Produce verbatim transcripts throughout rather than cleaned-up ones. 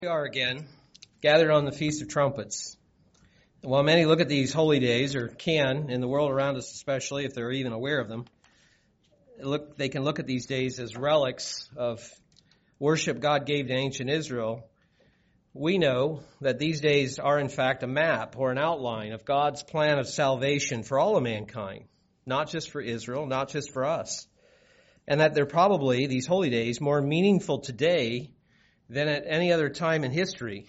We are again gathered on the Feast of Trumpets. While many look at these holy days, or can, in the world around us especially, if they're even aware of them, look, they can look at these days as relics of worship God gave to ancient Israel. We know that these days are in fact a map or an outline of God's plan of salvation for all of mankind, not just for Israel, not just for us. And that they're probably, these holy days, more meaningful today than at any other time in history.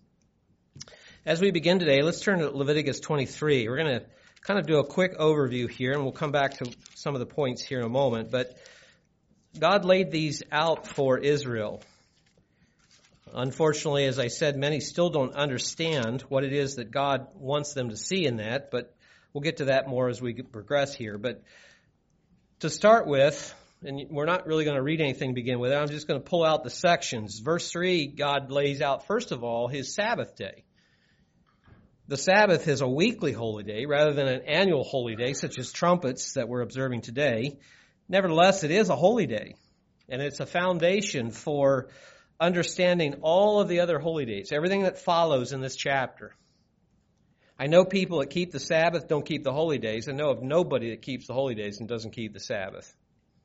As we begin today, let's turn to Leviticus twenty-three. We're going to kind of do a quick overview here, and we'll come back to some of the points here in a moment. But God laid these out for Israel. Unfortunately, as I said, many still don't understand what it is that God wants them to see in that, but we'll get to that more as we progress here. But to start with, and we're not really going to read anything to begin with. I'm just going to pull out the sections. Verse three, God lays out, first of all, His Sabbath day. The Sabbath is a weekly holy day rather than an annual holy day, such as trumpets that we're observing today. Nevertheless, it is a holy day, and it's a foundation for understanding all of the other holy days, everything that follows in this chapter. I know people that keep the Sabbath don't keep the holy days. I know of nobody that keeps the holy days and doesn't keep the Sabbath.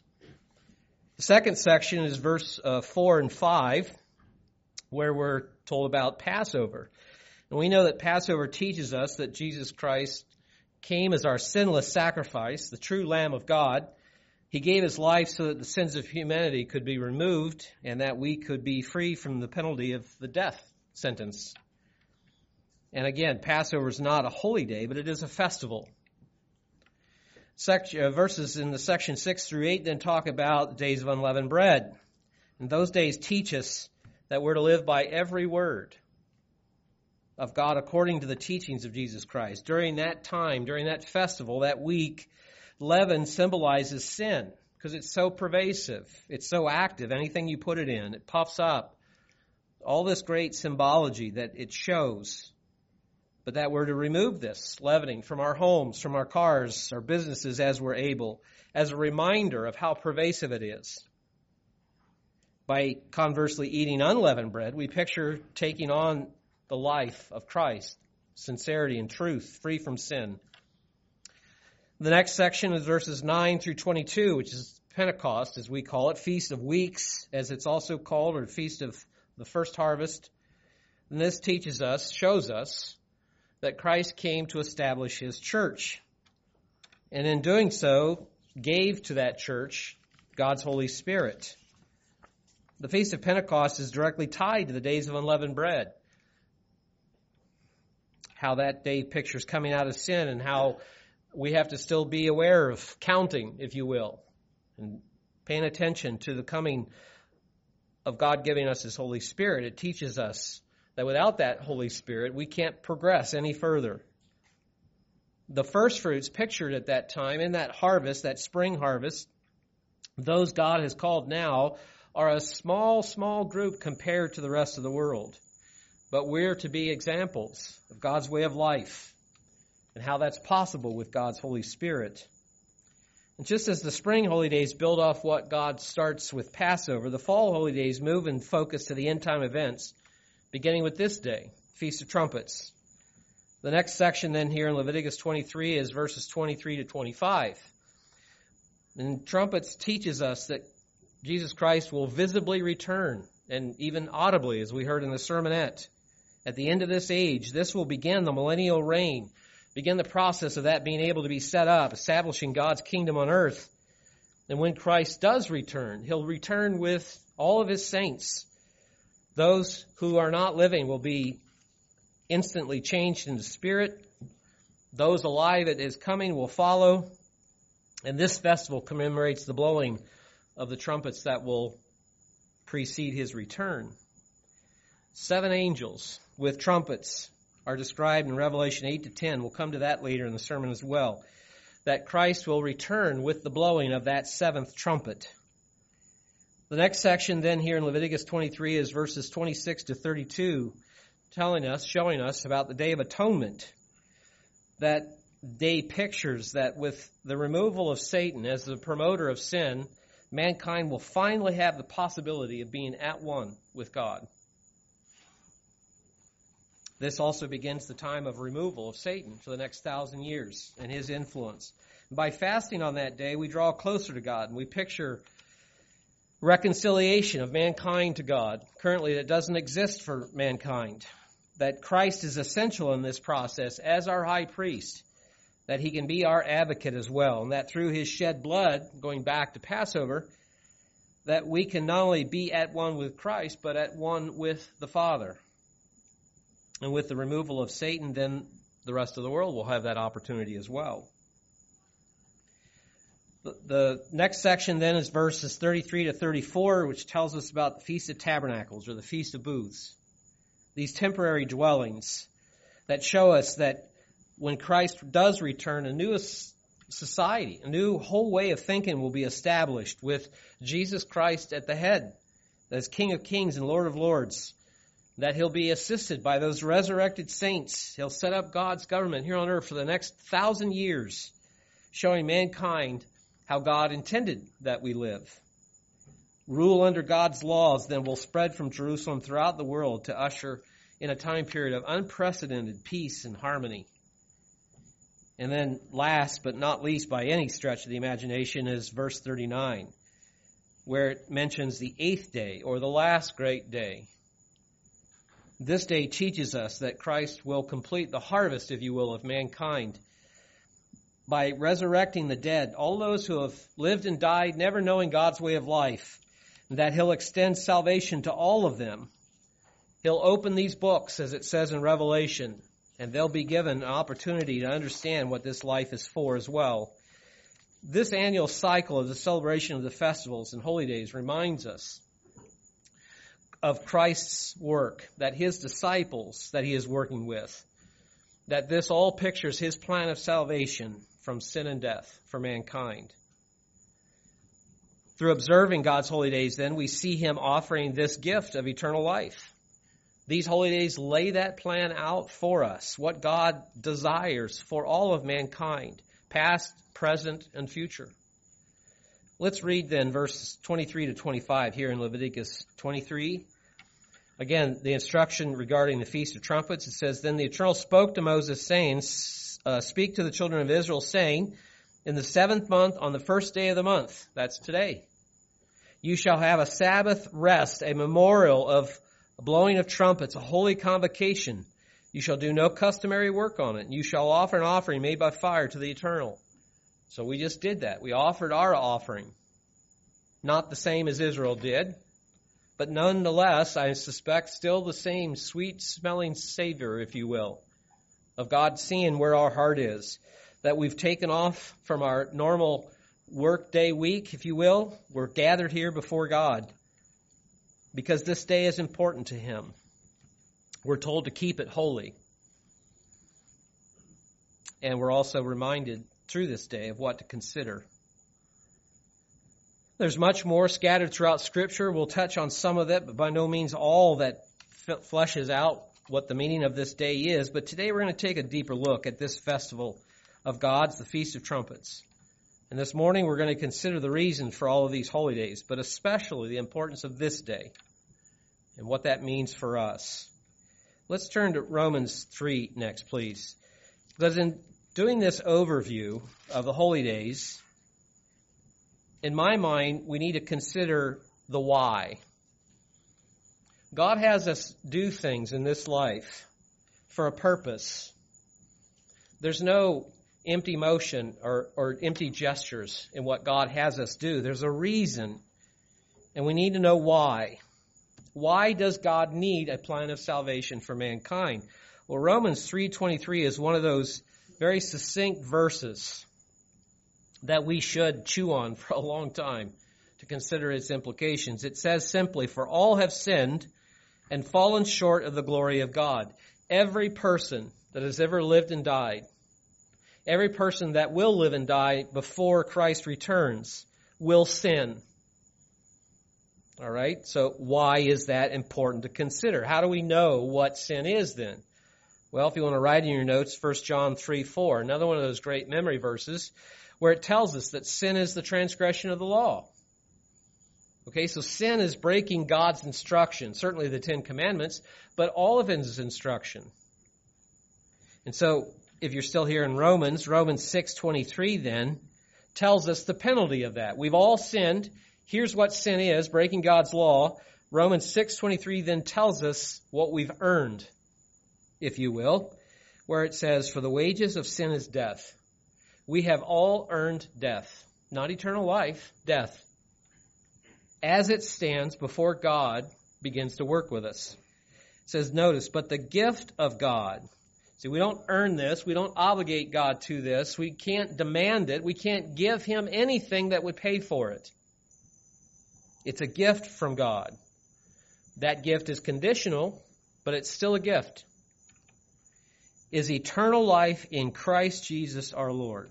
The second section is verse uh, four and five, where we're told about Passover. And we know that Passover teaches us that Jesus Christ came as our sinless sacrifice, the true Lamb of God. He gave His life so that the sins of humanity could be removed and that we could be free from the penalty of the death sentence. And again, Passover is not a holy day, but it is a festival. Section, uh, verses in the section six through eight then talk about days of unleavened bread. And those days teach us that we're to live by every word of God according to the teachings of Jesus Christ. During that time, during that festival, that week, leaven symbolizes sin because it's so pervasive. It's so active. Anything you put it in, it puffs up. All this great symbology that it shows. But that we're to remove this leavening from our homes, from our cars, our businesses as we're able, as a reminder of how pervasive it is. By conversely eating unleavened bread, we picture taking on the life of Christ, sincerity and truth, free from sin. The next section is verses nine through twenty-two, which is Pentecost, as we call it, Feast of Weeks, as it's also called, or Feast of the First Harvest. And this teaches us, shows us, that Christ came to establish His church. And in doing so, gave to that church God's Holy Spirit. The Feast of Pentecost is directly tied to the days of unleavened bread. How that day pictures coming out of sin and how we have to still be aware of counting, if you will, and paying attention to the coming of God giving us His Holy Spirit. It teaches us that without that Holy Spirit, we can't progress any further. The first fruits pictured at that time, in that harvest, that spring harvest, those God has called now, are a small, small group compared to the rest of the world. But we're to be examples of God's way of life and how that's possible with God's Holy Spirit. And just as the spring holy days build off what God starts with Passover, the fall holy days move and focus to the end time events, beginning with this day, Feast of Trumpets. The next section then here in Leviticus twenty-three is verses twenty-three to twenty-five. And trumpets teaches us that Jesus Christ will visibly return, and even audibly, as we heard in the sermonette. At the end of this age, this will begin the millennial reign, begin the process of that being able to be set up, establishing God's kingdom on earth. And when Christ does return, He'll return with all of His saints. Those who are not living will be instantly changed into spirit. Those alive at His coming will follow. And this festival commemorates the blowing of the trumpets that will precede His return. Seven angels with trumpets are described in Revelation eight to ten. We'll come to that later in the sermon as well. That Christ will return with the blowing of that seventh trumpet. The next section then here in Leviticus twenty-three is verses twenty-six to thirty-two, telling us, showing us about the Day of Atonement. That day pictures that with the removal of Satan as the promoter of sin, mankind will finally have the possibility of being at one with God. This also begins the time of removal of Satan for the next thousand years and his influence. By fasting on that day, we draw closer to God, and we picture reconciliation of mankind to God. Currently, that doesn't exist for mankind. That Christ is essential in this process as our high priest, that he can be our advocate as well, and that through his shed blood, going back to Passover, that we can not only be at one with Christ, but at one with the Father. And with the removal of Satan, then the rest of the world will have that opportunity as well. The next section then is verses thirty-three to thirty-four, which tells us about the Feast of Tabernacles or the Feast of Booths. These temporary dwellings that show us that when Christ does return, a new society, a new whole way of thinking will be established with Jesus Christ at the head, as King of Kings and Lord of Lords, that he'll be assisted by those resurrected saints. He'll set up God's government here on earth for the next thousand years, showing mankind how God intended that we live. Rule under God's laws then will spread from Jerusalem throughout the world to usher in a time period of unprecedented peace and harmony. And then last but not least by any stretch of the imagination is verse thirty-nine, where it mentions the eighth day or the last great day. This day teaches us that Christ will complete the harvest, if you will, of mankind by resurrecting the dead, all those who have lived and died never knowing God's way of life, and that he'll extend salvation to all of them. He'll open these books, as it says in Revelation, and they'll be given an opportunity to understand what this life is for as well. This annual cycle of the celebration of the festivals and holy days reminds us of Christ's work, that his disciples that he is working with, that this all pictures his plan of salvation from sin and death for mankind. Through observing God's holy days, then, we see him offering this gift of eternal life. These holy days lay that plan out for us, what God desires for all of mankind, past, present, and future. Let's read then verses twenty-three to twenty-five here in Leviticus twenty-three. Again, the instruction regarding the Feast of Trumpets, it says, Then the Eternal spoke to Moses, saying, uh, Speak to the children of Israel, saying, In the seventh month, on the first day of the month, that's today, you shall have a Sabbath rest, a memorial of a blowing of trumpets, a holy convocation. You shall do no customary work on it. You shall offer an offering made by fire to the Eternal. So we just did that. We offered our offering. Not the same as Israel did, but nonetheless, I suspect still the same sweet-smelling Savior, if you will, of God seeing where our heart is, that we've taken off from our normal workday week, if you will. We're gathered here before God because this day is important to him. We're told to keep it holy. And we're also reminded through this day of what to consider. There's much more scattered throughout Scripture. We'll touch on some of it, but by no means all that fleshes out what the meaning of this day is. But today we're going to take a deeper look at this festival of God's, the Feast of Trumpets. And this morning we're going to consider the reasons for all of these holy days, but especially the importance of this day and what that means for us. Let's turn to Romans three next, please. Because in doing this overview of the holy days, in my mind, we need to consider the why. God has us do things in this life for a purpose. There's no empty motion or, or empty gestures in what God has us do. There's a reason, and we need to know why. Why does God need a plan of salvation for mankind? Well, Romans three twenty-three is one of those very succinct verses that we should chew on for a long time to consider its implications. It says simply, For all have sinned and fallen short of the glory of God. Every person that has ever lived and died, every person that will live and die before Christ returns will sin. All right, so why is that important to consider? How do we know what sin is then? Well, if you want to write in your notes, First John three four, another one of those great memory verses, where it tells us that sin is the transgression of the law. Okay, so sin is breaking God's instruction, certainly the Ten Commandments, but all of his instruction. And so, if you're still here in Romans, Romans six twenty-three then tells us the penalty of that. We've all sinned. Here's what sin is, breaking God's law. Romans six twenty-three then tells us what we've earned, if you will, where it says, for the wages of sin is death. We have all earned death, not eternal life, death. As it stands before God begins to work with us. It says, notice, but the gift of God. See, we don't earn this. We don't obligate God to this. We can't demand it. We can't give Him anything that would pay for it. It's a gift from God. That gift is conditional, but it's still a gift. Is eternal life in Christ Jesus our Lord.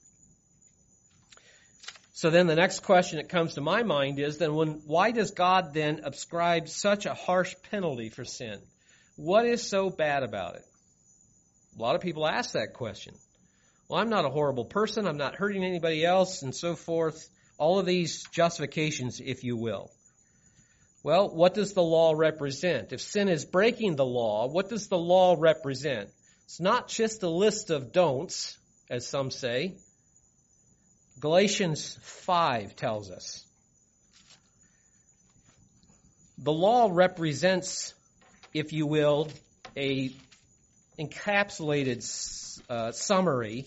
So then the next question that comes to my mind is, then when, why does God then ascribe such a harsh penalty for sin? What is so bad about it? A lot of people ask that question. Well, I'm not a horrible person. I'm not hurting anybody else and so forth. All of these justifications, if you will. Well, what does the law represent? If sin is breaking the law, what does the law represent? It's not just a list of don'ts, as some say. Galatians five tells us. The law represents, if you will, a encapsulated uh, summary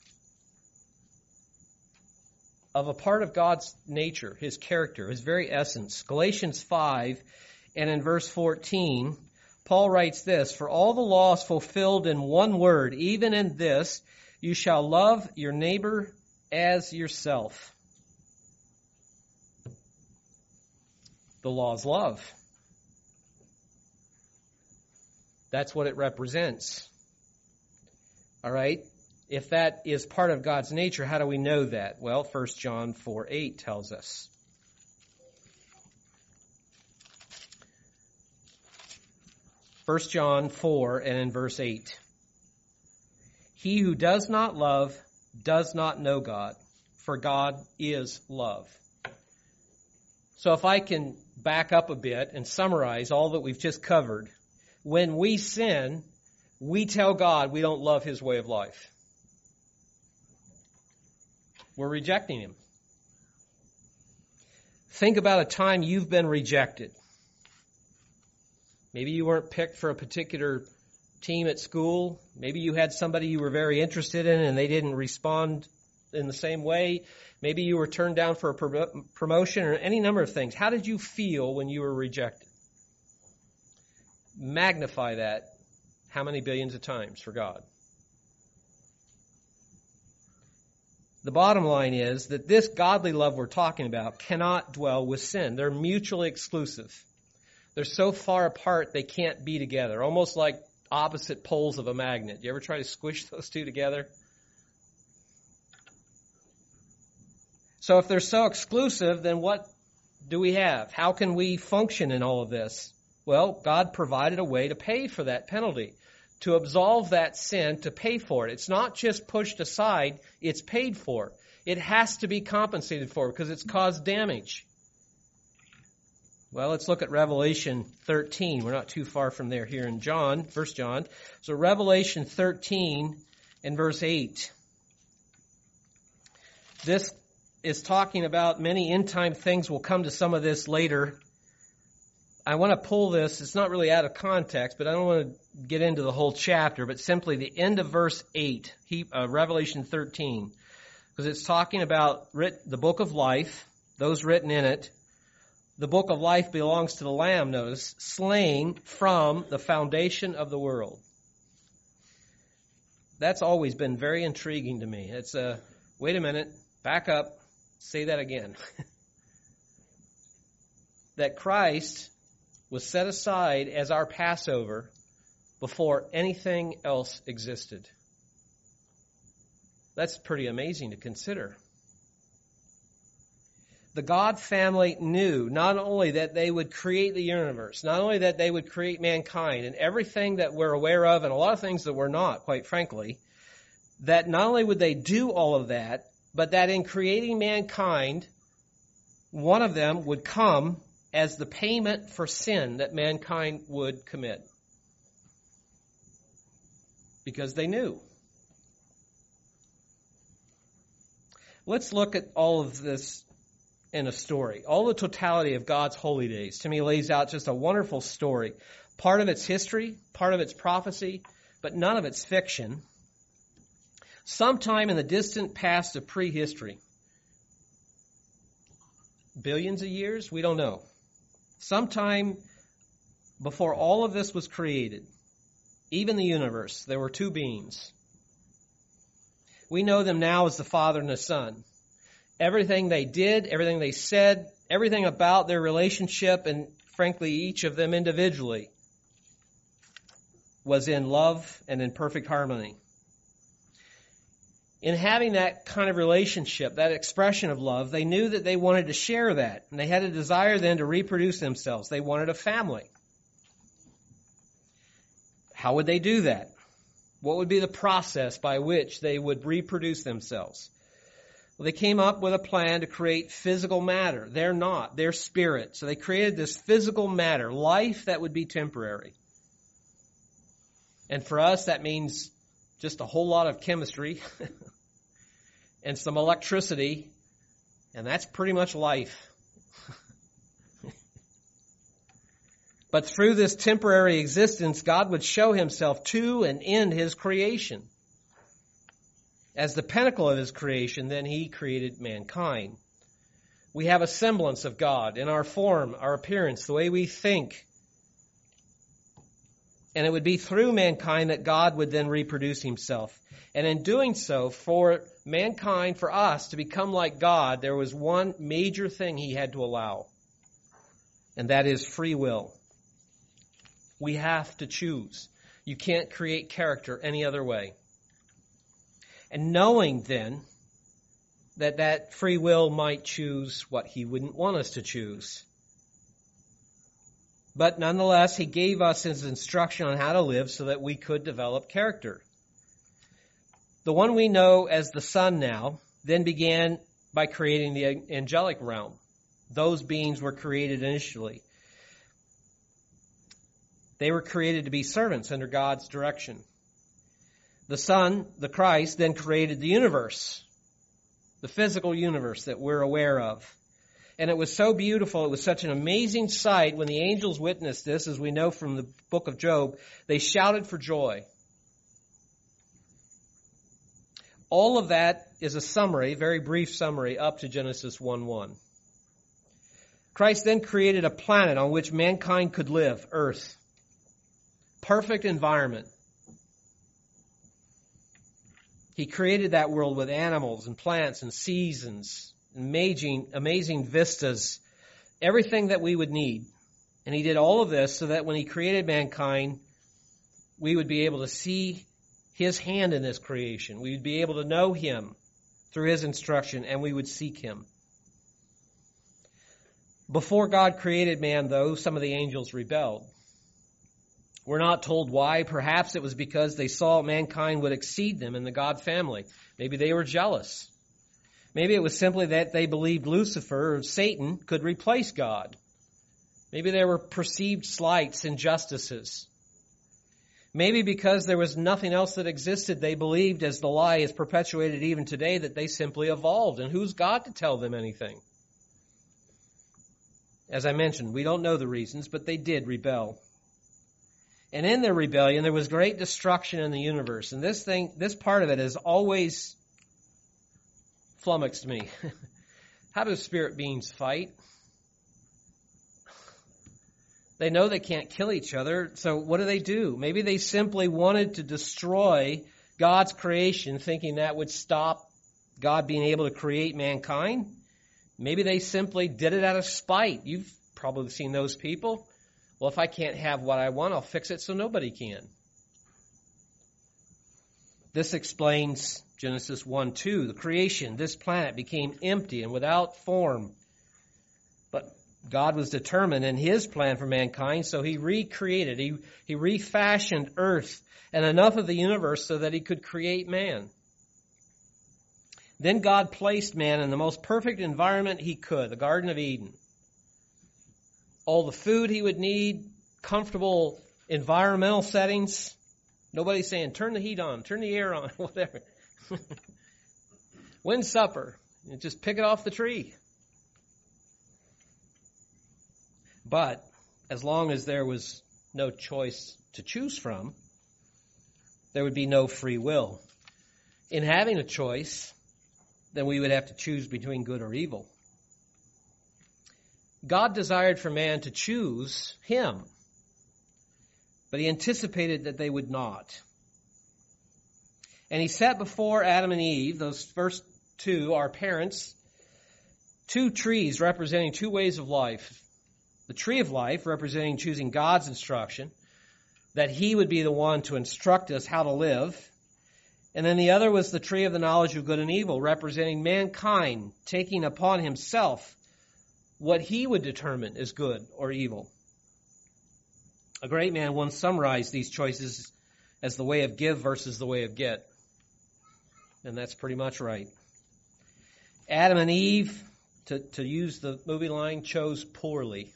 of a part of God's nature, His character, His very essence. Galatians five, and in verse fourteen, Paul writes this, for all the law is fulfilled in one word, even in this, you shall love your neighbor as yourself. The law is love. That's what it represents. All right? If that is part of God's nature, how do we know that? Well, First John four eight tells us. First John four and in verse eight. He who does not love does not know God, for God is love. So if I can back up a bit and summarize all that we've just covered, when we sin, we tell God we don't love His way of life. We're rejecting Him. Think about a time you've been rejected. Maybe you weren't picked for a particular team at school. Maybe you had somebody you were very interested in and they didn't respond in the same way. Maybe you were turned down for a pro- promotion or any number of things. How did you feel when you were rejected? Magnify that how many billions of times for God. The bottom line is that this godly love we're talking about cannot dwell with sin. They're mutually exclusive. They're so far apart they can't be together, almost like opposite poles of a magnet. You ever try to squish those two together? So if they're so exclusive, then what do we have? How can we function in all of this? Well, God provided a way to pay for that penalty, to absolve that sin, to pay for it. It's not just pushed aside, it's paid for. It has to be compensated for because it's caused damage. Well, let's look at Revelation thirteen. We're not too far from there here in John, First John. So Revelation thirteen and verse eight. This is talking about many end-time things. We'll come to some of this later. I want to pull this. It's not really out of context, but I don't want to get into the whole chapter, but simply the end of verse eight, he, uh, Revelation thirteen, because it's talking about writ, the book of life, those written in it. The book of life belongs to the Lamb, notice, slain from the foundation of the world. That's always been very intriguing to me. It's a, wait a minute, back up, say that again. That Christ was set aside as our Passover before anything else existed. That's pretty amazing to consider. The God family knew not only that they would create the universe, not only that they would create mankind and everything that we're aware of and a lot of things that we're not, quite frankly, that not only would they do all of that, but that in creating mankind, one of them would come as the payment for sin that mankind would commit. because they knew. Let's look at all of this in a story. All the totality of God's holy days, to me, lays out just a wonderful story. Part of its history, part of its prophecy, but none of its fiction. Sometime in the distant past of prehistory, billions of years, we don't know. Sometime before all of this was created, even the universe, there were two beings. We know them now as the Father and the Son. Everything they did, everything they said, everything about their relationship, and frankly, each of them individually, was in love and in perfect harmony. In having that kind of relationship, that expression of love, they knew that they wanted to share that. And they had a desire then to reproduce themselves. They wanted a family. How would they do that? What would be the process by which they would reproduce themselves? Well, they came up with a plan to create physical matter. They're not. They're spirit. So they created this physical matter, life that would be temporary. And for us, that means just a whole lot of chemistry and some electricity, and that's pretty much life. But through this temporary existence, God would show himself to and in his creation. As the pinnacle of his creation, then he created mankind. We have a semblance of God in our form, our appearance, the way we think. And it would be through mankind that God would then reproduce himself. And in doing so, for mankind, for us to become like God, there was one major thing he had to allow. And that is free will. We have to choose. You can't create character any other way. And knowing then that that free will might choose what he wouldn't want us to choose. But nonetheless, he gave us his instruction on how to live so that we could develop character. The one we know as the Son now then began by creating the angelic realm. Those beings were created initially. They were created to be servants under God's direction. The Son, the Christ, then created the universe, the physical universe that we're aware of. And it was so beautiful, it was such an amazing sight. When the angels witnessed this, as we know from the book of Job, they shouted for joy. All of that is a summary, very brief summary, up to Genesis one one. Christ then created a planet on which mankind could live, Earth. Perfect environment. He created that world with animals and plants and seasons, amazing, amazing vistas, everything that we would need. And he did all of this so that when he created mankind, we would be able to see his hand in this creation. We would be able to know him through his instruction, and we would seek him. Before God created man, though, some of the angels rebelled. We're not told why. Perhaps it was because they saw mankind would exceed them in the God family. Maybe they were jealous. Maybe it was simply that they believed Lucifer or Satan could replace God. Maybe there were perceived slights, injustices. Maybe because there was nothing else that existed, they believed, as the lie is perpetuated even today, that they simply evolved. And who's God to tell them anything? As I mentioned, we don't know the reasons, but they did rebel. And in their rebellion, there was great destruction in the universe. And this thing, this part of it has always flummoxed me. How do spirit beings fight? They know they can't kill each other, so what do they do? Maybe they simply wanted to destroy God's creation, thinking that would stop God being able to create mankind. Maybe they simply did it out of spite. You've probably seen those people. Well, if I can't have what I want, I'll fix it so nobody can. This explains Genesis one two. The creation, this planet became empty and without form. But God was determined in his plan for mankind, so he recreated, he, he refashioned earth and enough of the universe so that he could create man. Then God placed man in the most perfect environment he could, the Garden of Eden. All the food he would need, comfortable environmental settings, Nobody's saying, turn the heat on, turn the air on, whatever. When's supper? You just pick it off the tree. But as long as there was no choice to choose from, there would be no free will. In having a choice, then we would have to choose between good or evil. God desired for man to choose him, but he anticipated that they would not. And he set before Adam and Eve, those first two, our parents, two trees representing two ways of life. The tree of life representing choosing God's instruction, that he would be the one to instruct us how to live. And then the other was the tree of the knowledge of good and evil, representing mankind taking upon himself what he would determine is good or evil. A great man once summarized these choices as the way of give versus the way of get. And that's pretty much right. Adam and Eve, to, to use the movie line, chose poorly,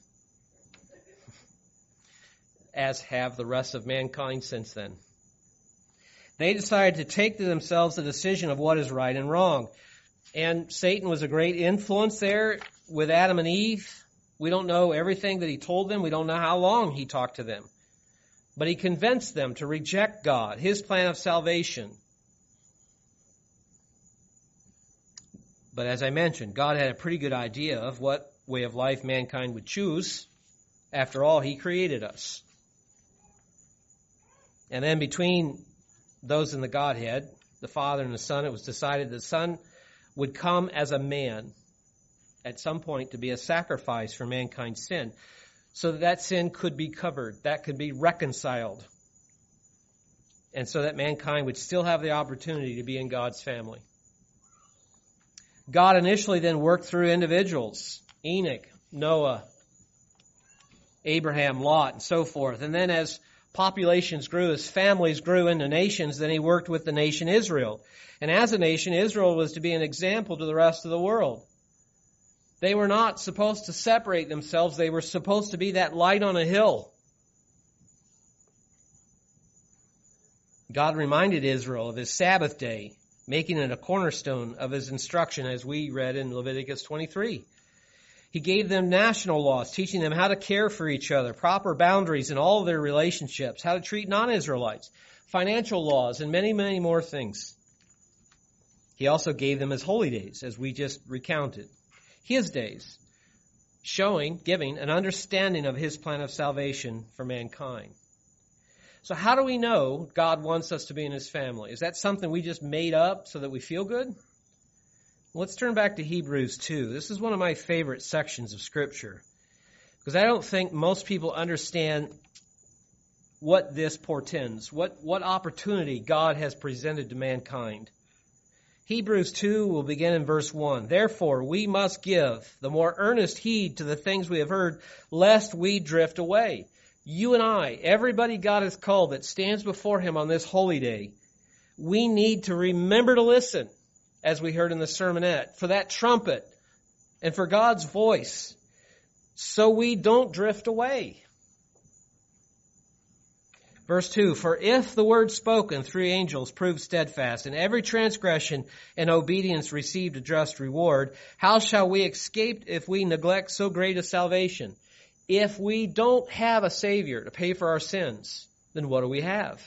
as have the rest of mankind since then. They decided to take to themselves the decision of what is right and wrong. And Satan was a great influence there with Adam and Eve. We don't know everything that he told them. We don't know how long he talked to them. But he convinced them to reject God, his plan of salvation. But as I mentioned, God had a pretty good idea of what way of life mankind would choose. After all, he created us. And then between those in the Godhead, the Father and the Son, it was decided the Son would come as a man at some point to be a sacrifice for mankind's sin, so that that sin could be covered, that could be reconciled, and so that mankind would still have the opportunity to be in God's family. God initially then worked through individuals, Enoch, Noah, Abraham, Lot, and so forth. And then as populations grew, as families grew into nations, then he worked with the nation Israel. And as a nation, Israel was to be an example to the rest of the world. They were not supposed to separate themselves. They were supposed to be that light on a hill. God reminded Israel of his Sabbath day, making it a cornerstone of his instruction, as we read in Leviticus twenty-three. He gave them national laws, teaching them how to care for each other, proper boundaries in all of their relationships, how to treat non-Israelites, financial laws, and many, many more things. He also gave them his holy days, as we just recounted. His days, showing, giving an understanding of his plan of salvation for mankind. So how do we know God wants us to be in his family? Is that something we just made up so that we feel good? Let's turn back to Hebrews two. This is one of my favorite sections of Scripture, because I don't think most people understand what this portends, what, what opportunity God has presented to mankind. Hebrews two will begin in verse one. Therefore, we must give the more earnest heed to the things we have heard, lest we drift away. You and I, everybody God has called that stands before him on this holy day, we need to remember to listen, as we heard in the sermonette, for that trumpet and for God's voice, so we don't drift away. Verse two, for if the word spoken through angels proved steadfast, and every transgression and obedience received a just reward, how shall we escape if we neglect so great a salvation? If we don't have a Savior to pay for our sins, then what do we have?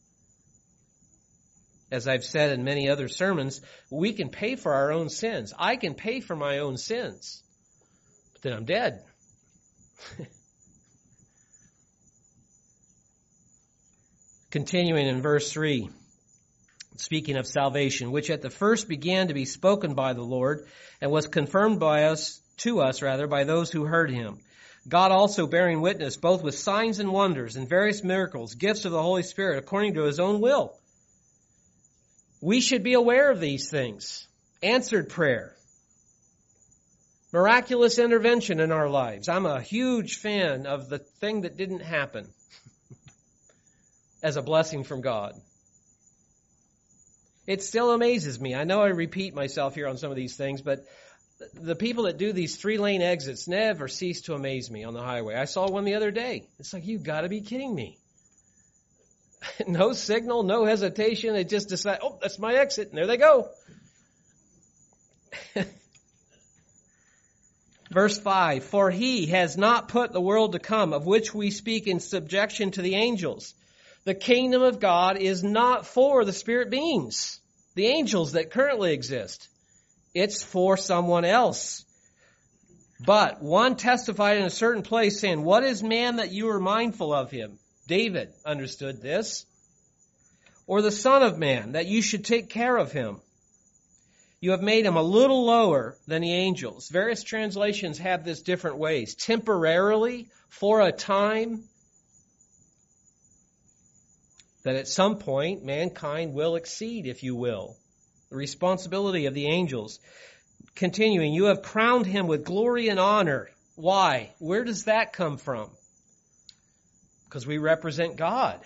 As I've said in many other sermons, we can pay for our own sins. I can pay for my own sins, but then I'm dead. Continuing in verse three, speaking of salvation, which at the first began to be spoken by the Lord and was confirmed by us, to us rather, by those who heard him. God also bearing witness both with signs and wonders and various miracles, gifts of the Holy Spirit according to his own will. We should be aware of these things. Answered prayer. Miraculous intervention in our lives. I'm a huge fan of the thing that didn't happen as a blessing from God. It still amazes me. I know I repeat myself here on some of these things, but the people that do these three-lane exits never cease to amaze me on the highway. I saw one the other day. It's like, you've got to be kidding me. No signal, no hesitation. They just decide, oh, that's my exit. And there they go. Verse five, for he has not put the world to come, of which we speak in subjection to the angels. The kingdom of God is not for the spirit beings, the angels that currently exist. It's for someone else. But one testified in a certain place, saying, what is man that you are mindful of him? David understood this. Or the Son of Man, that you should take care of him. You have made him a little lower than the angels. Various translations have this different ways. Temporarily, for a time, that at some point mankind will exceed, if you will, the responsibility of the angels. Continuing, you have crowned him with glory and honor. Why? Where does that come from? Because we represent God.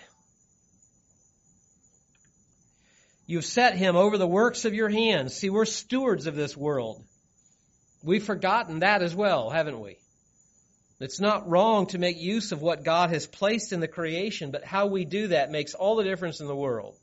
You've set him over the works of your hands. See, we're stewards of this world. We've forgotten that as well, haven't we? It's not wrong to make use of what God has placed in the creation, but how we do that makes all the difference in the world.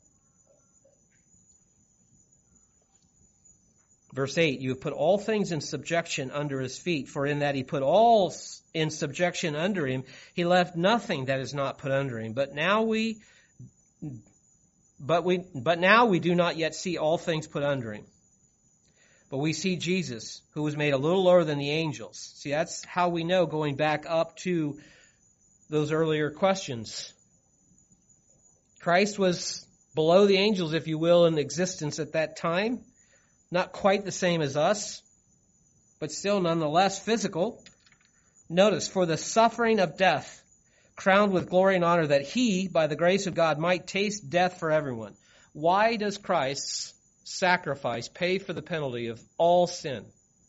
Verse eight, you have put all things in subjection under his feet, for in that he put all in subjection under him, he left nothing that is not put under him. But now we But we, but now we do not yet see all things put under him. But we see Jesus, who was made a little lower than the angels. See, that's how we know, going back up to those earlier questions. Christ was below the angels, if you will, in existence at that time. Not quite the same as us, but still nonetheless physical. Notice, for the suffering of death, crowned with glory and honor, that he, by the grace of God, might taste death for everyone. Why does Christ's sacrifice pay for the penalty of all sin?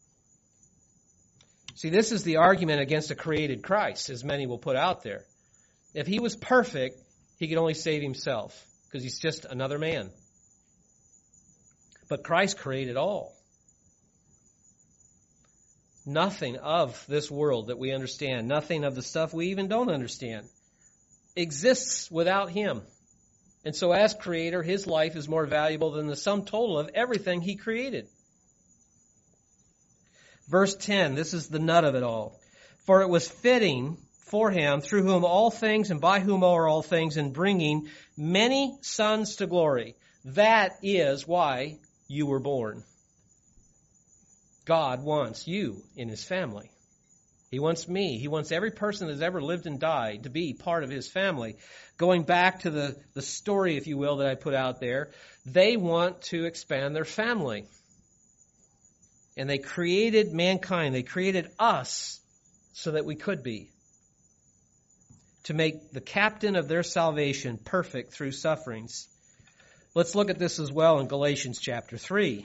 See, this is the argument against a created Christ, as many will put out there. If he was perfect, he could only save himself, because he's just another man. But Christ created all. Nothing of this world that we understand, nothing of the stuff we even don't understand, exists without him. And so as creator, his life is more valuable than the sum total of everything he created. Verse ten, this is the nut of it all. For it was fitting for him, through whom all things and by whom are all things, in bringing many sons to glory. That is why you were born. God wants you in his family. He wants me. He wants every person that's ever lived and died to be part of his family. Going back to the, the story, if you will, that I put out there, they want to expand their family. And they created mankind. They created us so that we could be. To make the captain of their salvation perfect through sufferings. Let's look at this as well in Galatians chapter three.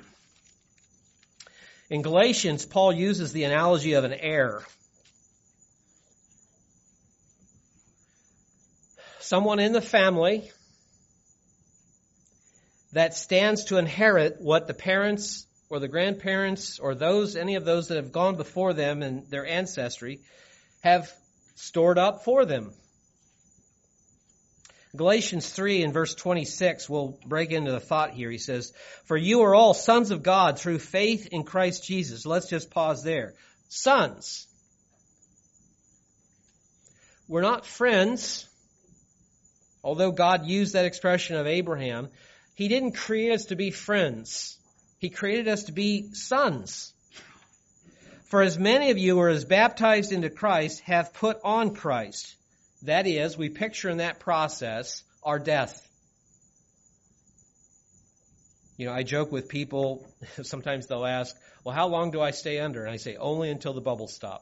In Galatians, Paul uses the analogy of an heir. Someone in the family that stands to inherit what the parents or the grandparents or those, any of those that have gone before them in their ancestry have stored up for them. Galatians three and verse twenty-six, we'll break into the thought here. He says, for you are all sons of God through faith in Christ Jesus. Let's just pause there. Sons. We're not friends. Although God used that expression of Abraham, he didn't create us to be friends. He created us to be sons. For as many of you are as baptized into Christ have put on Christ. That is, we picture in that process our death. You know, I joke with people, sometimes they'll ask, well, how long do I stay under? And I say, only until the bubbles stop.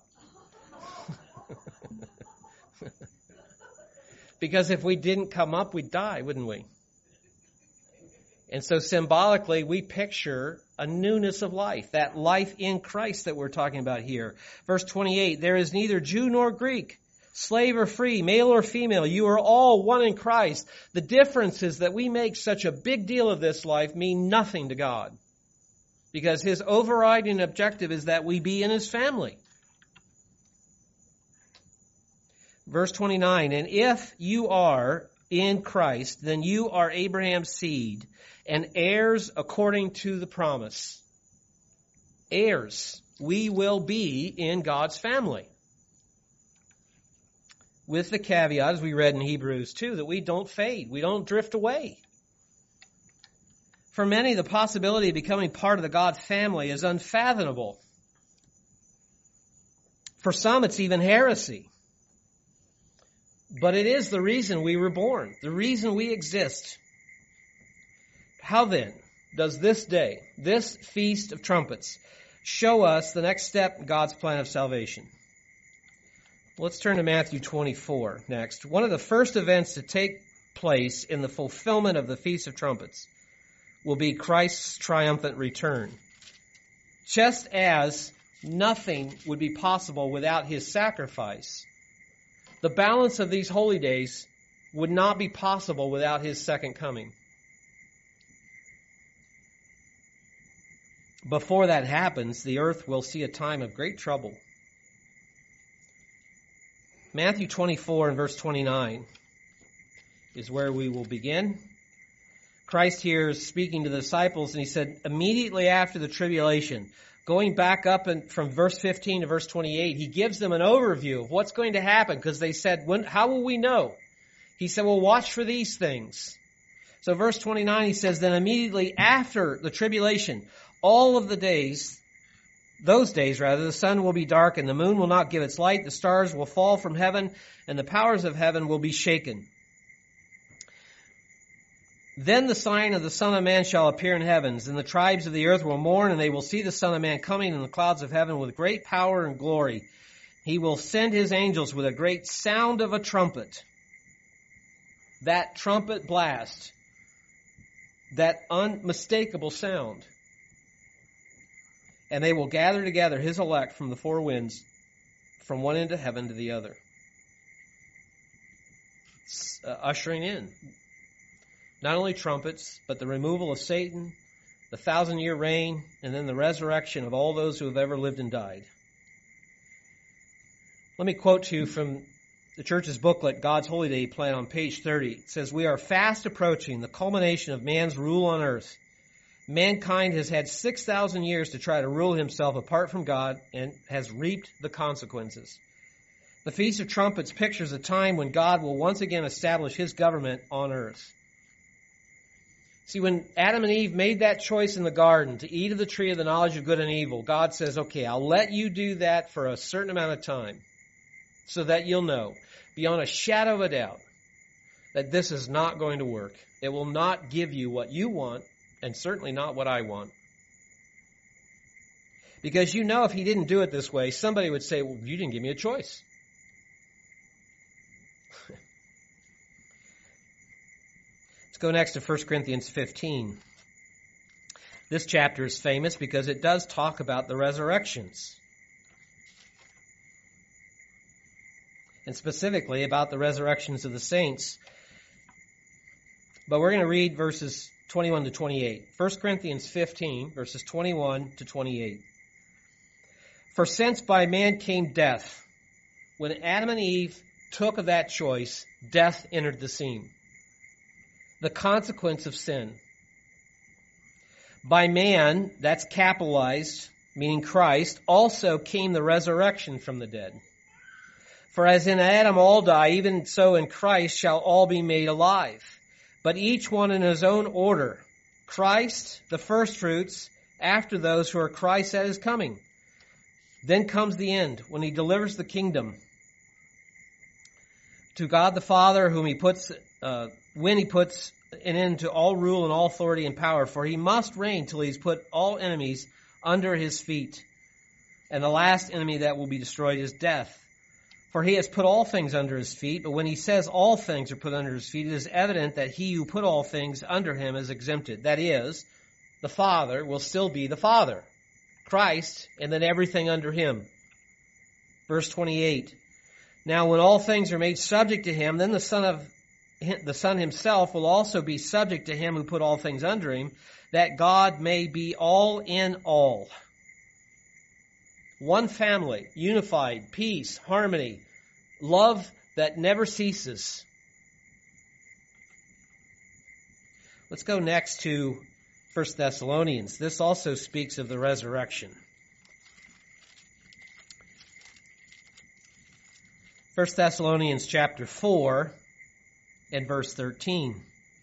Because if we didn't come up, we'd die, wouldn't we? And so symbolically, we picture a newness of life, that life in Christ that we're talking about here. Verse twenty-eight, there is neither Jew nor Greek, slave or free, male or female, you are all one in Christ. The difference is that we make such a big deal of this life mean nothing to God. Because his overriding objective is that we be in his family. Verse twenty-nine, and if you are in Christ, then you are Abraham's seed and heirs according to the promise. Heirs. We will be in God's family. With the caveat, as we read in Hebrews two, that we don't fade. We don't drift away. For many, the possibility of becoming part of the God family is unfathomable. For some, it's even heresy. But it is the reason we were born, the reason we exist. How then does this day, this Feast of Trumpets, show us the next step in God's plan of salvation? Let's turn to Matthew twenty-four next. One of the first events to take place in the fulfillment of the Feast of Trumpets will be Christ's triumphant return. Just as nothing would be possible without his sacrifice, the balance of these holy days would not be possible without his second coming. Before that happens, the earth will see a time of great trouble. Matthew twenty-four and verse twenty-nine is where we will begin. Christ here is speaking to the disciples, and he said, immediately after the tribulation, going back up in, from verse fifteen to verse twenty-eight, he gives them an overview of what's going to happen, because they said, when, how will we know? He said, well, watch for these things. So verse twenty-nine, he says, then immediately after the tribulation, all of the days, those days rather, the sun will be darkened, the moon will not give its light, the stars will fall from heaven, and the powers of heaven will be shaken. Then the sign of the Son of Man shall appear in heavens, and the tribes of the earth will mourn, and they will see the Son of Man coming in the clouds of heaven with great power and glory. He will send his angels with a great sound of a trumpet. That trumpet blast, that unmistakable sound. And they will gather together his elect from the four winds, from one end of heaven to the other. It's, uh, ushering in not only trumpets, but the removal of Satan, the thousand-year reign, and then the resurrection of all those who have ever lived and died. Let me quote to you from the church's booklet, God's Holy Day Plan, on page thirty. It says, we are fast approaching the culmination of man's rule on earth. Mankind has had six thousand years to try to rule himself apart from God and has reaped the consequences. The Feast of Trumpets pictures a time when God will once again establish his government on earth. See, when Adam and Eve made that choice in the garden to eat of the tree of the knowledge of good and evil, God says, okay, I'll let you do that for a certain amount of time so that you'll know, beyond a shadow of a doubt, that this is not going to work. It will not give you what you want, and certainly not what I want. Because you know if he didn't do it this way, somebody would say, well, you didn't give me a choice. Let's go next to First Corinthians fifteen. This chapter is famous because it does talk about the resurrections. And specifically about the resurrections of the saints. But we're going to read verses twenty-one to twenty-eight. First Corinthians fifteen, verses twenty-one to twenty-eight. For since by man came death, when Adam and Eve took of that choice, death entered the scene. The consequence of sin. By man, that's capitalized, meaning Christ, also came the resurrection from the dead. For as in Adam all die, even so in Christ shall all be made alive. But each one in his own order. Christ, the firstfruits, after those who are Christ at his coming. Then comes the end, when he delivers the kingdom to God the Father, whom he puts, uh, when he puts an end to all rule and all authority and power. For he must reign till he's put all enemies under his feet. And the last enemy that will be destroyed is death. For he has put all things under his feet, but when he says all things are put under his feet, it is evident that he who put all things under him is exempted. That is, the Father will still be the Father, Christ, and then everything under him. Verse twenty-eight. Now when all things are made subject to him, then the Son of the Son himself will also be subject to him who put all things under him, that God may be all in all. One family, unified, peace, harmony, love that never ceases. Let's go next to First Thessalonians. This also speaks of the resurrection. First Thessalonians chapter four and verse thirteen.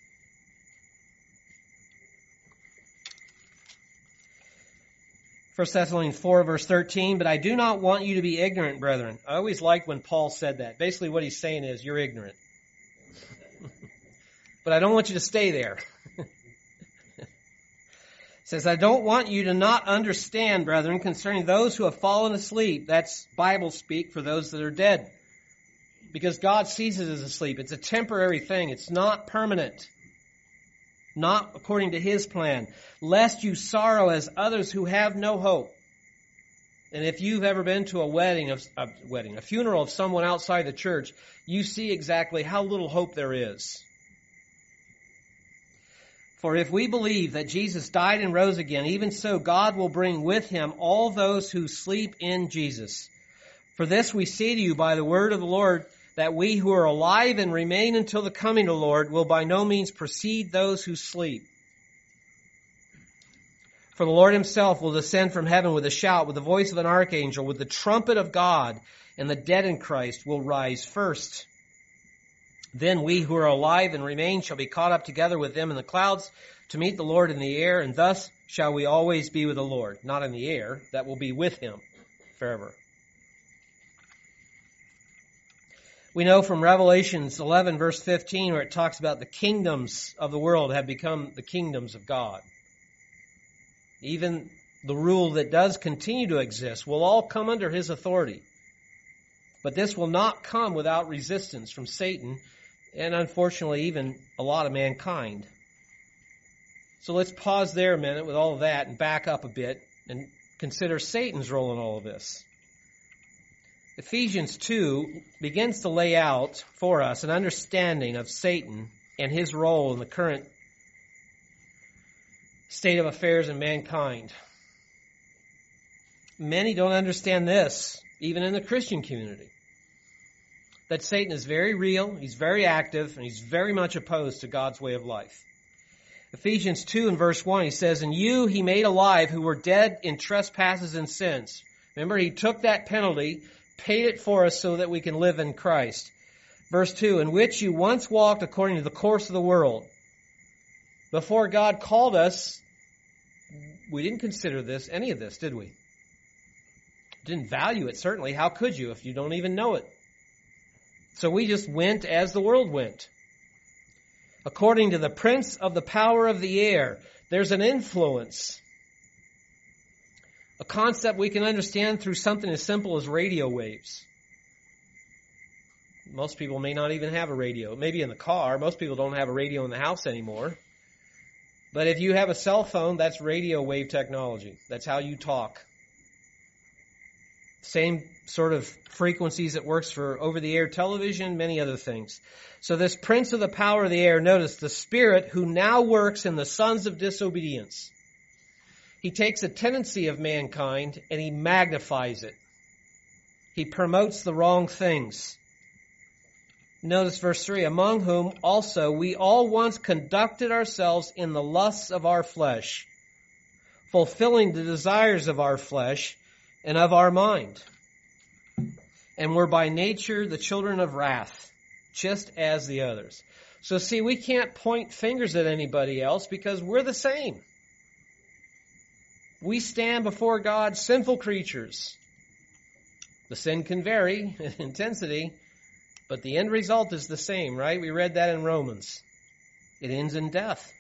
First Thessalonians four, verse thirteen, but I do not want you to be ignorant, brethren. I always liked when Paul said that. Basically what he's saying is, you're ignorant. But I don't want you to stay there. It says, I don't want you to not understand, brethren, concerning those who have fallen asleep. That's Bible speak for those that are dead. Because God sees it as a sleep. It's a temporary thing. It's not permanent. Not according to His plan. Lest you sorrow as others who have no hope. And if you've ever been to a wedding, of, a wedding, a funeral of someone outside the church, you see exactly how little hope there is. For if we believe that Jesus died and rose again, even so God will bring with Him all those who sleep in Jesus. For this we say to you by the word of the Lord, that we who are alive and remain until the coming of the Lord will by no means precede those who sleep. For the Lord Himself will descend from heaven with a shout, with the voice of an archangel, with the trumpet of God, and the dead in Christ will rise first. Then we who are alive and remain shall be caught up together with them in the clouds to meet the Lord in the air, and thus shall we always be with the Lord. Not in the air, that will be with Him forever. We know from Revelations eleven, verse fifteen, where it talks about the kingdoms of the world have become the kingdoms of God. Even the rule that does continue to exist will all come under His authority. But this will not come without resistance from Satan and, unfortunately, even a lot of mankind. So let's pause there a minute with all of that and back up a bit and consider Satan's role in all of this. Ephesians two begins to lay out for us an understanding of Satan and his role in the current state of affairs in mankind. Many don't understand this, even in the Christian community, that Satan is very real, he's very active, and he's very much opposed to God's way of life. Ephesians two and verse one, he says, "And you he made alive who were dead in trespasses and sins." Remember, He took that penalty, paid it for us so that we can live in Christ. Verse two, "In which you once walked according to the course of the world." Before God called us, we didn't consider this, any of this, did we? Didn't value it, certainly. How could you if you don't even know it? So we just went as the world went. According to the prince of the power of the air, there's an influence. A concept we can understand through something as simple as radio waves. Most people may not even have a radio. Maybe in the car. Most people don't have a radio in the house anymore. But if you have a cell phone, that's radio wave technology. That's how you talk. Same sort of frequencies that works for over-the-air television, many other things. So this prince of the power of the air, notice the spirit who now works in the sons of disobedience. He takes a tendency of mankind and he magnifies it. He promotes the wrong things. Notice verse three, "Among whom also we all once conducted ourselves in the lusts of our flesh, fulfilling the desires of our flesh and of our mind. And were by nature the children of wrath, just as the others." So see, we can't point fingers at anybody else because we're the same. We stand before God sinful creatures. The sin can vary in intensity, but the end result is the same, right? We read that in Romans. It ends in death.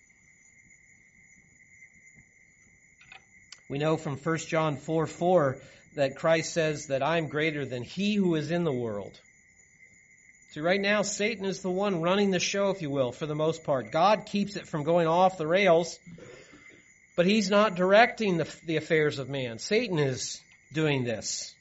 We know from First John four four that Christ says that I'm greater than he who is in the world. See, right now, Satan is the one running the show, if you will, for the most part. God keeps it from going off the rails, but he's not directing the, the affairs of man. Satan is doing this.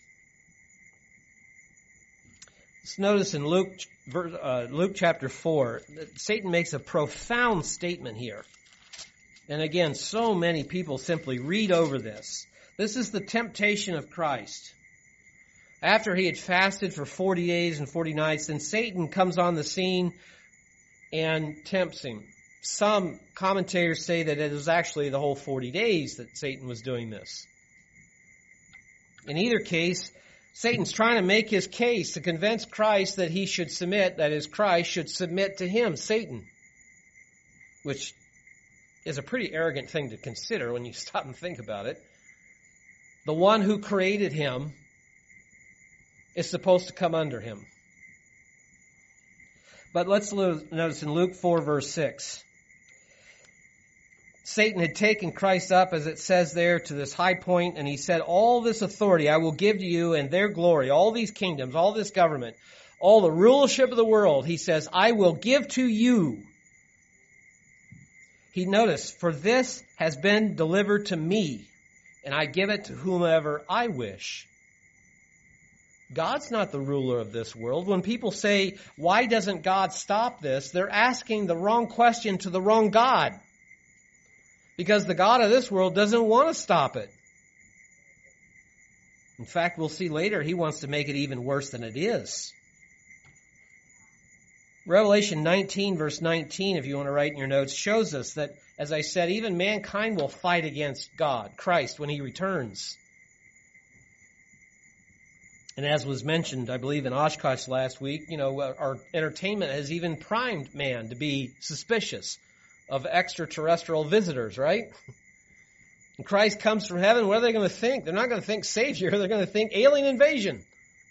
Let's notice in Luke, uh, Luke chapter four, that Satan makes a profound statement here. And again, so many people simply read over this. This is the temptation of Christ. After he had fasted for forty days and forty nights, then Satan comes on the scene and tempts him. Some commentators say that it was actually the whole forty days that Satan was doing this. In either case, Satan's trying to make his case to convince Christ that he should submit, that is, Christ should submit to him, Satan, which is a pretty arrogant thing to consider when you stop and think about it. The one who created him is supposed to come under him. But let's notice in Luke four, verse six. Satan had taken Christ up, as it says there, to this high point, and he said, all this authority I will give to you and their glory, all these kingdoms, all this government, all the rulership of the world, he says, I will give to you. He noticed, for this has been delivered to me, and I give it to whomever I wish. God's not the ruler of this world. When people say, why doesn't God stop this? They're asking the wrong question to the wrong God. Because the God of this world doesn't want to stop it. In fact, we'll see later, he wants to make it even worse than it is. Revelation nineteen, verse nineteen, if you want to write in your notes, shows us that, as I said, even mankind will fight against God, Christ, when he returns. And as was mentioned, I believe, in Oshkosh last week, you know, our entertainment has even primed man to be suspicious of extraterrestrial visitors, right? When Christ comes from heaven, what are they going to think? They're not going to think Savior. They're going to think alien invasion.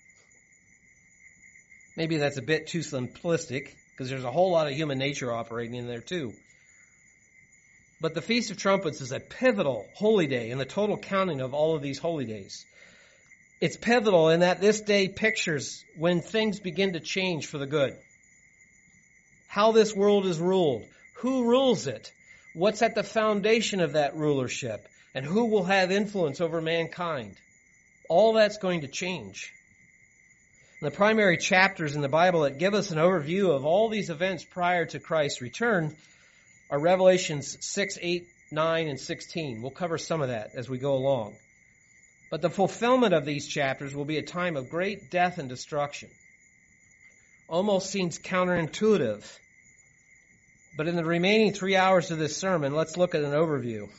Maybe that's a bit too simplistic, because there's a whole lot of human nature operating in there too. But the Feast of Trumpets is a pivotal holy day in the total counting of all of these holy days. It's pivotal in that this day pictures when things begin to change for the good. How this world is ruled. Who rules it? What's at the foundation of that rulership? And who will have influence over mankind? All that's going to change. The primary chapters in the Bible that give us an overview of all these events prior to Christ's return are Revelations six, eight, nine, and sixteen. We'll cover some of that as we go along. But the fulfillment of these chapters will be a time of great death and destruction. Almost seems counterintuitive. But in the remaining three hours of this sermon, let's look at an overview.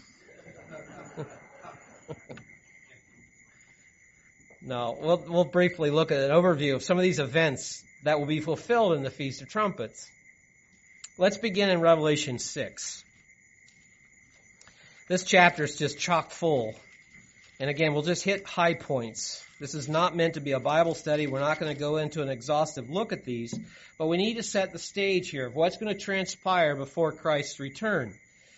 No, we'll, we'll briefly look at an overview of some of these events that will be fulfilled in the Feast of Trumpets. Let's begin in Revelation six. This chapter is just chock full. And again, we'll just hit high points. This is not meant to be a Bible study. We're not going to go into an exhaustive look at these. But we need to set the stage here of what's going to transpire before Christ's return.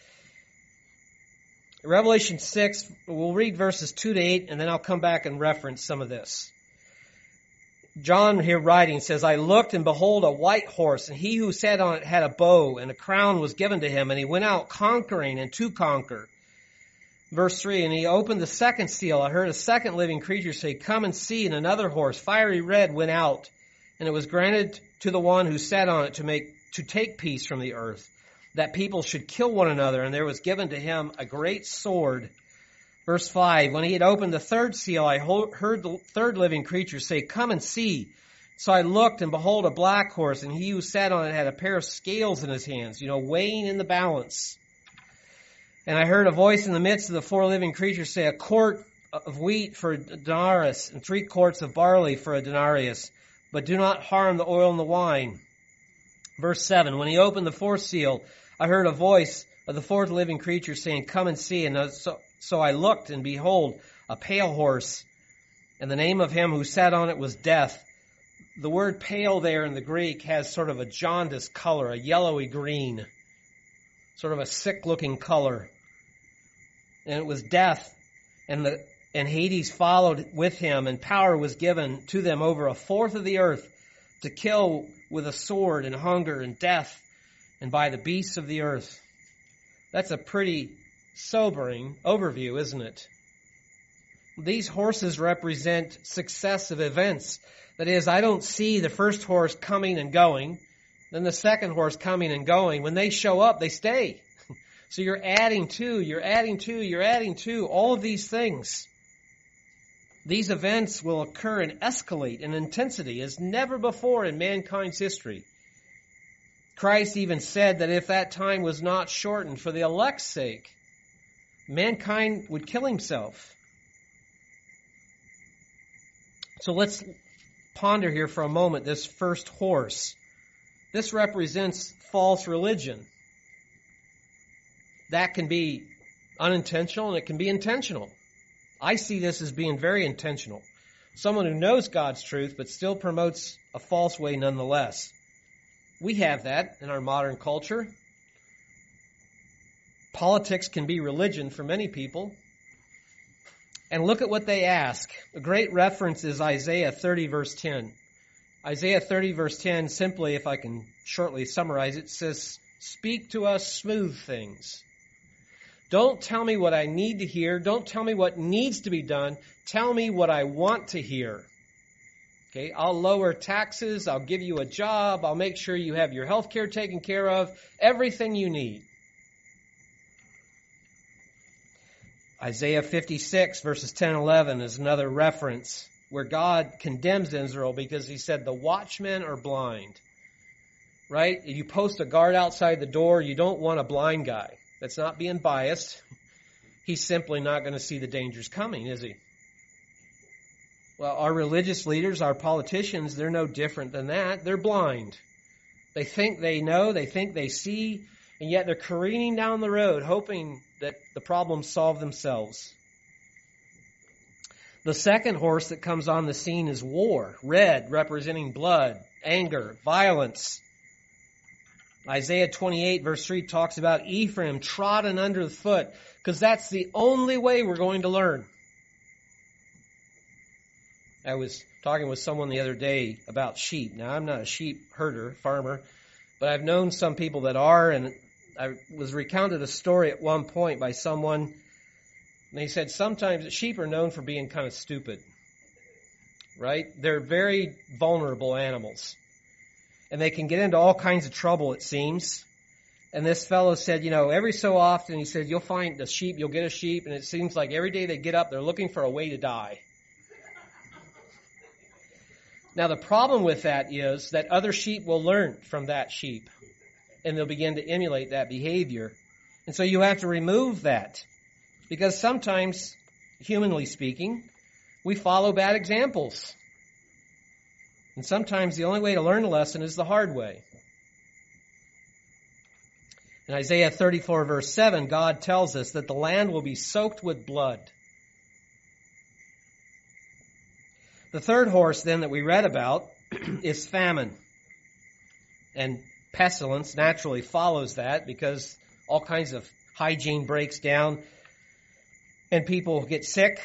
Revelation six, we'll read verses two to eight, and then I'll come back and reference some of this. John here writing says, I looked, and behold, a white horse, and he who sat on it had a bow, and a crown was given to him, and he went out conquering and to conquer. Verse three, and he opened the second seal. I heard a second living creature say, come and see. And another horse, fiery red, went out. And it was granted to the one who sat on it to make to take peace from the earth, that people should kill one another. And there was given to him a great sword. Verse five, when he had opened the third seal, I heard the third living creature say, come and see. So I looked, and behold, a black horse. And he who sat on it had a pair of scales in his hands, you know, weighing in the balance. And I heard a voice in the midst of the four living creatures say, a quart of wheat for a denarius, and three quarts of barley for a denarius, but do not harm the oil and the wine. Verse seven, when he opened the fourth seal, I heard a voice of the fourth living creature saying, come and see. And so, so I looked, and behold, a pale horse, and the name of him who sat on it was Death. The word pale there in the Greek has sort of a jaundice color, a yellowy green. Sort of a sick-looking color. And it was death. And the and Hades followed with him, and power was given to them over a fourth of the earth to kill with a sword and hunger and death and by the beasts of the earth. That's a pretty sobering overview, isn't it? These horses represent successive events. That is, I don't see the first horse coming and going, then the second horse coming and going. When they show up, they stay. So you're adding to, you're adding to, you're adding to, all of these things. These events will occur and escalate in intensity as never before in mankind's history. Christ even said that if that time was not shortened for the elect's sake, mankind would kill himself. So let's ponder here for a moment this first horse. This represents false religion. That can be unintentional and it can be intentional. I see this as being very intentional. Someone who knows God's truth but still promotes a false way nonetheless. We have that in our modern culture. Politics can be religion for many people. And look at what they ask. A great reference is Isaiah thirty, verse ten. Isaiah thirty, verse ten, simply, if I can shortly summarize it, says, "Speak to us smooth things. Don't tell me what I need to hear. Don't tell me what needs to be done. Tell me what I want to hear. Okay, I'll lower taxes. I'll give you a job. I'll make sure you have your health care taken care of. Everything you need." Isaiah fifty-six, verses ten and eleven is another reference where God condemns Israel because he said the watchmen are blind. Right? If you post a guard outside the door, you don't want a blind guy. That's not being biased. He's simply not going to see the dangers coming, is he? Well, our religious leaders, our politicians, they're no different than that. They're blind. They think they know, they think they see, and yet they're careening down the road hoping that the problems solve themselves. The second horse that comes on the scene is war, red, representing blood, anger, violence. Isaiah twenty-eight, verse three, talks about Ephraim trodden under the foot, because that's the only way we're going to learn. I was talking with someone the other day about sheep. Now, I'm not a sheep herder, farmer, but I've known some people that are, and I was recounted a story at one point by someone, and they said sometimes sheep are known for being kind of stupid, right? They're very vulnerable animals, and they can get into all kinds of trouble, it seems. And this fellow said, you know, every so often, he said, you'll find a sheep, you'll get a sheep, and it seems like every day they get up, they're looking for a way to die. Now, the problem with that is that other sheep will learn from that sheep, and they'll begin to emulate that behavior. And so you have to remove that, because sometimes, humanly speaking, we follow bad examples. And sometimes the only way to learn a lesson is the hard way. In Isaiah thirty-four, verse seven, God tells us that the land will be soaked with blood. The third horse, then, that we read about is famine. And pestilence naturally follows that because all kinds of hygiene breaks down and people get sick.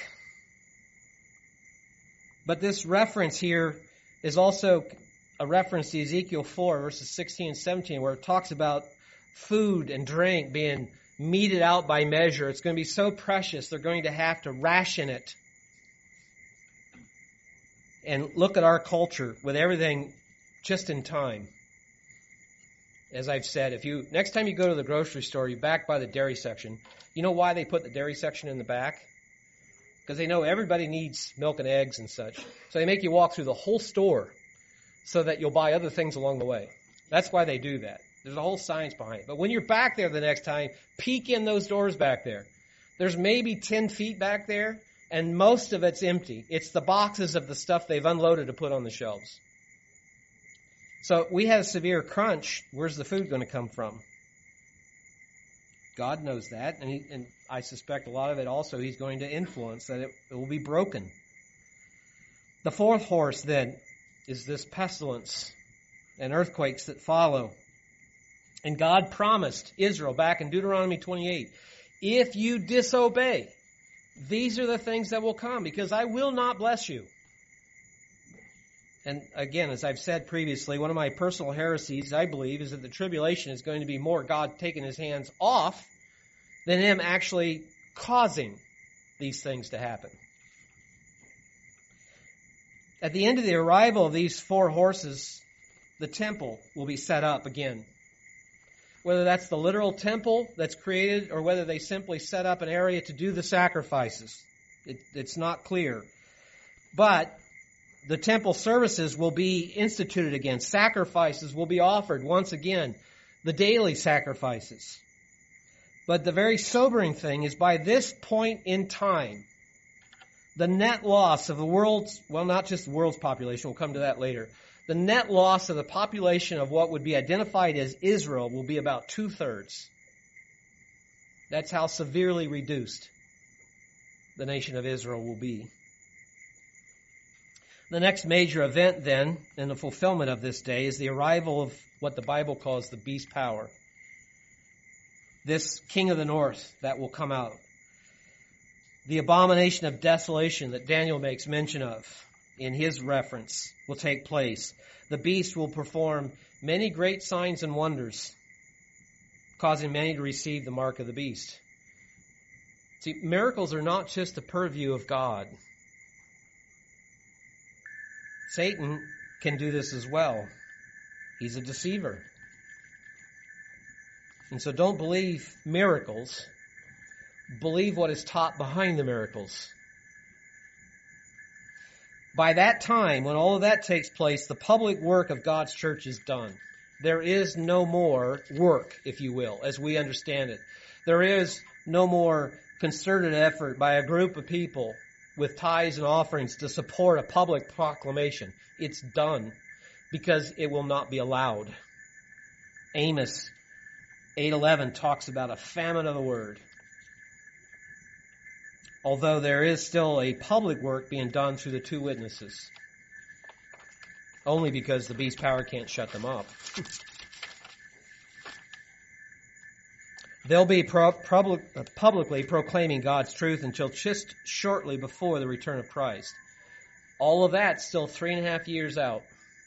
But this reference here is also a reference to Ezekiel four, verses sixteen and seventeen, where it talks about food and drink being meted out by measure. It's going to be so precious, they're going to have to ration it. And look at our culture with everything just in time. As I've said, if you next time you go to the grocery store, you back by the dairy section. You know why they put the dairy section in the back? Because they know everybody needs milk and eggs and such. So they make you walk through the whole store so that you'll buy other things along the way. That's why they do that. There's a whole science behind it. But when you're back there the next time, peek in those doors back there. There's maybe ten feet back there, and most of it's empty. It's the boxes of the stuff they've unloaded to put on the shelves. So we have a severe crunch. Where's the food going to come from? God knows that, and, he, and I suspect a lot of it also he's going to influence, that it, it will be broken. The fourth horse, then, is this pestilence and earthquakes that follow. And God promised Israel back in Deuteronomy twenty-eight, if you disobey, these are the things that will come, because I will not bless you. And again, as I've said previously, one of my personal heresies, I believe, is that the tribulation is going to be more God taking his hands off than him actually causing these things to happen. At the end of the arrival of these four horses, the temple will be set up again. Whether that's the literal temple that's created or whether they simply set up an area to do the sacrifices, it, it's not clear. But The temple services will be instituted again. Sacrifices will be offered once again. The daily sacrifices. But the very sobering thing is by this point in time, the net loss of the world's, well, not just the world's population, we'll come to that later. The net loss of the population of what would be identified as Israel will be about two-thirds. That's how severely reduced the nation of Israel will be. The next major event then, in the fulfillment of this day, is the arrival of what the Bible calls the beast power. This king of the north that will come out. The abomination of desolation that Daniel makes mention of in his reference will take place. The beast will perform many great signs and wonders, causing many to receive the mark of the beast. See, miracles are not just the purview of God. Satan can do this as well. He's a deceiver. And so don't believe miracles. Believe what is taught behind the miracles. By that time, when all of that takes place, the public work of God's church is done. There is no more work, if you will, as we understand it. There is no more concerted effort by a group of people with tithes and offerings to support a public proclamation. It's done because it will not be allowed. Amos eight eleven talks about a famine of the word. Although there is still a public work being done through the two witnesses. Only because the beast power can't shut them up. They'll be pro- public, uh, publicly proclaiming God's truth until just shortly before the return of Christ. All of that's still three and a half years out.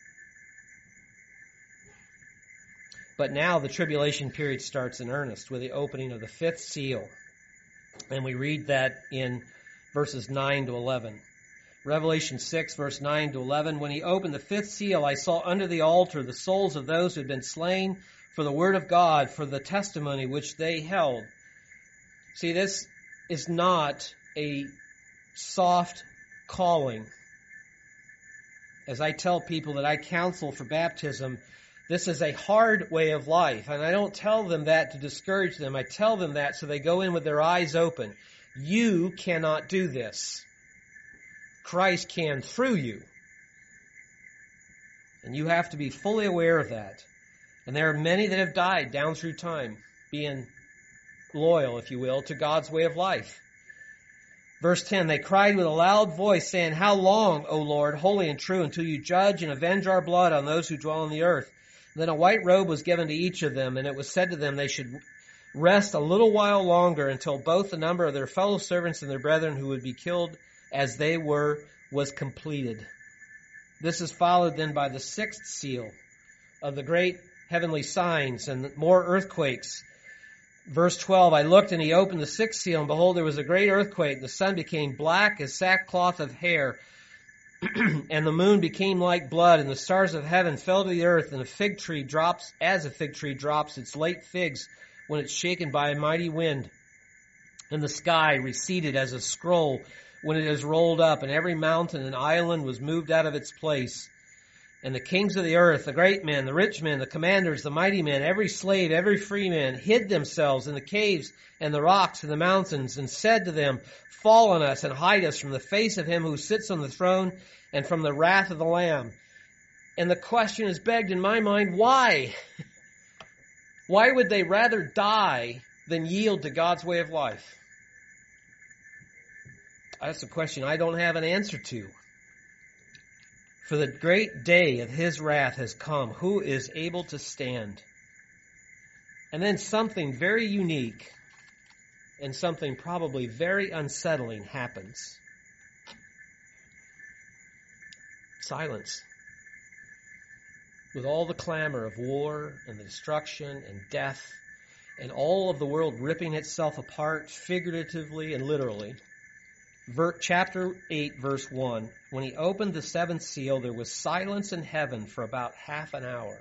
But now the tribulation period starts in earnest with the opening of the fifth seal. And we read that in verses nine to eleven. Revelation six, verse nine to eleven. When he opened the fifth seal, I saw under the altar the souls of those who had been slain for the word of God, for the testimony which they held. See, this is not a soft calling. As I tell people that I counsel for baptism, this is a hard way of life. And I don't tell them that to discourage them. I tell them that so they go in with their eyes open. You cannot do this. Christ can through you. And you have to be fully aware of that. And there are many that have died down through time, being loyal, if you will, to God's way of life. Verse ten, they cried with a loud voice, saying, How long, O Lord, holy and true, until you judge and avenge our blood on those who dwell on the earth? And then a white robe was given to each of them, and it was said to them they should rest a little while longer until both the number of their fellow servants and their brethren who would be killed as they were was completed. This is followed then by the sixth seal of the great heavenly signs and more earthquakes. Verse twelve, I looked and he opened the sixth seal, and behold, there was a great earthquake. The sun became black as sackcloth of hair, and the moon became like blood, and the stars of heaven fell to the earth, and a fig tree drops, as a fig tree drops its late figs when it's shaken by a mighty wind. And the sky receded as a scroll when it is rolled up, and every mountain and island was moved out of its place. And the kings of the earth, the great men, the rich men, the commanders, the mighty men, every slave, every free man, hid themselves in the caves and the rocks and the mountains, and said to them, Fall on us and hide us from the face of him who sits on the throne and from the wrath of the Lamb. And the question is begged in my mind, why? Why would they rather die than yield to God's way of life? That's a question I don't have an answer to. For the great day of his wrath has come. Who is able to stand? And then something very unique and something probably very unsettling happens. Silence. With all the clamor of war and the destruction and death and all of the world ripping itself apart figuratively and literally. Chapter eight, verse one. When he opened the seventh seal, there was silence in heaven for about half an hour.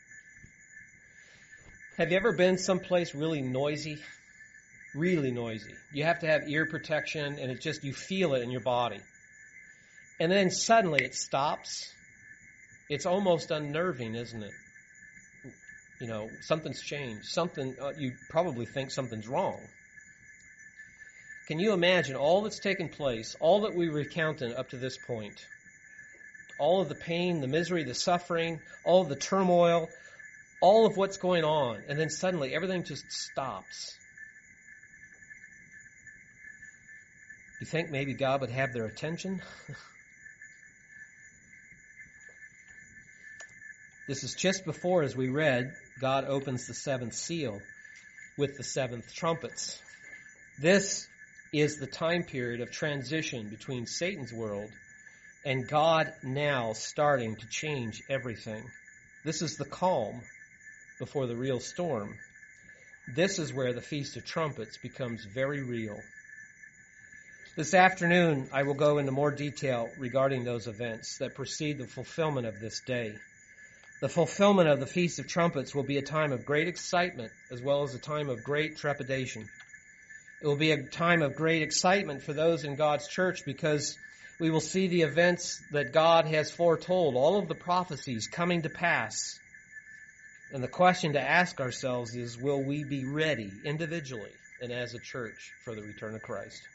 Have you ever been someplace really noisy? Really noisy. You have to have ear protection, and it just, you feel it in your body. And then suddenly it stops. It's almost unnerving, isn't it? You know, something's changed. Something, uh, you probably think something's wrong. Can you imagine all that's taken place, all that we recounted up to this point? All of the pain, the misery, the suffering, all of the turmoil, all of what's going on, and then suddenly everything just stops. You think maybe God would have their attention? This is just before, as we read, God opens the seventh seal with the seventh trumpets. This is the time period of transition between Satan's world and God now starting to change everything. This is the calm before the real storm. This is where the Feast of Trumpets becomes very real. This afternoon, I will go into more detail regarding those events that precede the fulfillment of this day. The fulfillment of the Feast of Trumpets will be a time of great excitement as well as a time of great trepidation. It will be a time of great excitement for those in God's church because we will see the events that God has foretold, all of the prophecies coming to pass. And the question to ask ourselves is, will we be ready individually and as a church for the return of Christ?